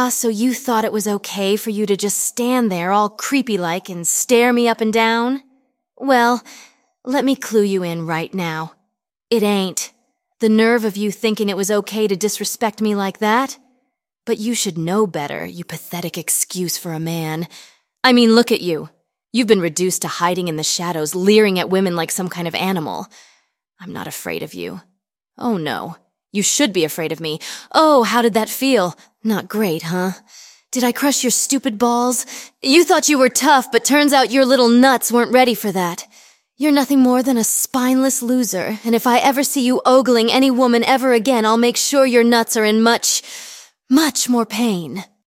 so you thought it was okay for you to just stand there all creepy-like and stare me up and down? Well, let me clue you in right now. It ain't. The nerve of you thinking it was okay to disrespect me like that? But you should know better, you pathetic excuse for a man. I mean, look at you. You've been reduced to hiding in the shadows, leering at women like some kind of animal. I'm not afraid of you. Oh, no. You should be afraid of me. Oh, how did that feel? Not great, huh? Did I crush your stupid balls? You thought you were tough, but turns out your little nuts weren't ready for that. You're nothing more than a spineless loser, and if I ever see you ogling any woman ever again, I'll make sure your nuts are in much more pain.